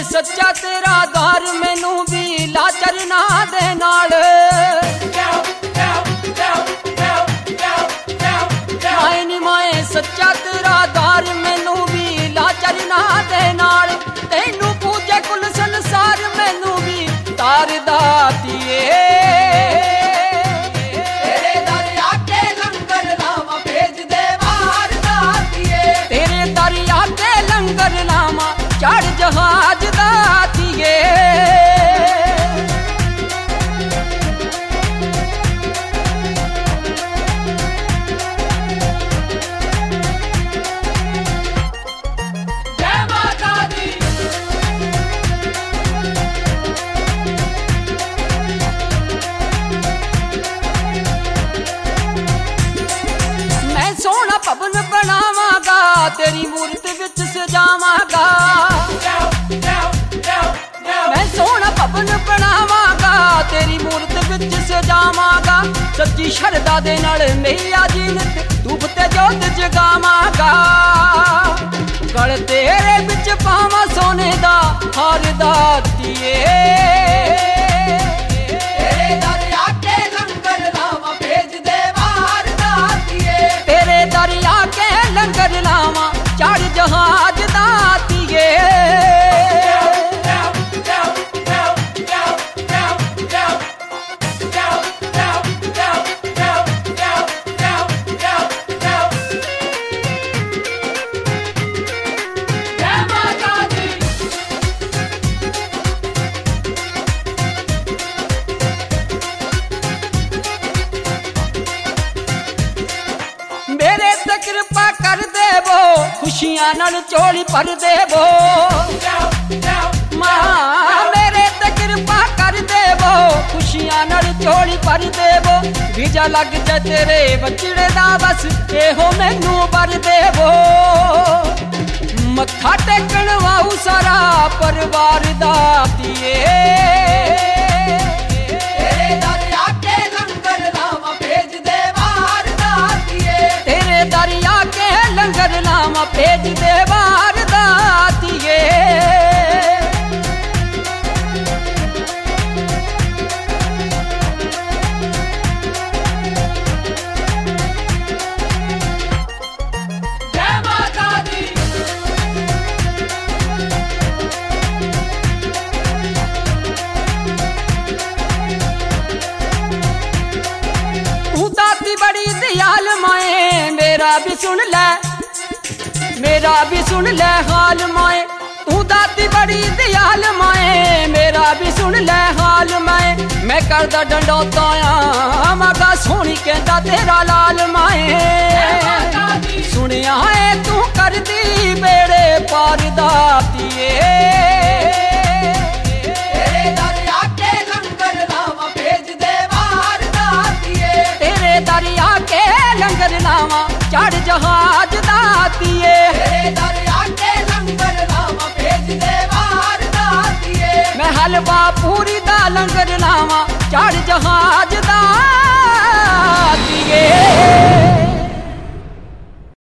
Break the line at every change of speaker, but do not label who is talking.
सच्चा तेरा द्वार मैनू भी ला चरना दे नाल। माए नी माए सच्चा तेरा द्वार मैनू भी ला चरना दे नाल। तेनू पूजे कुल संसार मैनू भी तार दातिए। तेरे दर आके लंगर लावा भेज दे बाहर दातिए। तेरे दर आके लंगर लावा चढ़ जहाज दातिए। सोना भवन बनावांगा तेरी मूर्त विच सजावांगा। मैं सोना भवन बनावांगा तेरी मूर्त विच सजावांगा। सच्ची शरदा दे नाल मैया जीनत धूप ते जोत जगावांगा। गल तेरे विच पावां सोने दा हार दातिए। तेरे दर आके लंगर लावा भेज दे बाहर दातिए। तेरे दर आके लंगर लावा चढ़ जहाज दातिए। मेरे ते कृपा कर देवो खुशियां नाल झोली भर देवो। मां मेरे ते कृपा कर देवो खुशियां नाल झोली भर देवो। वीजा लग जा तेरे बचड़े दा बस एहो मैनू भर देवो। मत्था टेकण वाऊ सारा परिवार दातिए। तेरे दर आके लंगर लावा भेज दे बाहर दातिए। तेरे दर आके लंगर लावा भेज दे बाहर दातिए। बड़ी दयाल माए मेरा भी सुन ले, मेरा भी सुन ले हाल माए। तू दाती बड़ी दयाल माए मेरा भी सुन ले हाल माए। मैं करदा डंडौता मगा सोनी कहंदा तेरा लाल माए। सुनिया है तू कर दी बेड़े पार दातिए। तेरे दर आके लंगर लावा भेज दे बाहर दातिए। तेरे दर आके लंगर लावा चढ़ जहाज दातिए। तेरे दर आके लंगर लावा भेज दे बाहर दातिए। मैं हलवा पूरी दा लंगर लावा चढ़ जहाज दा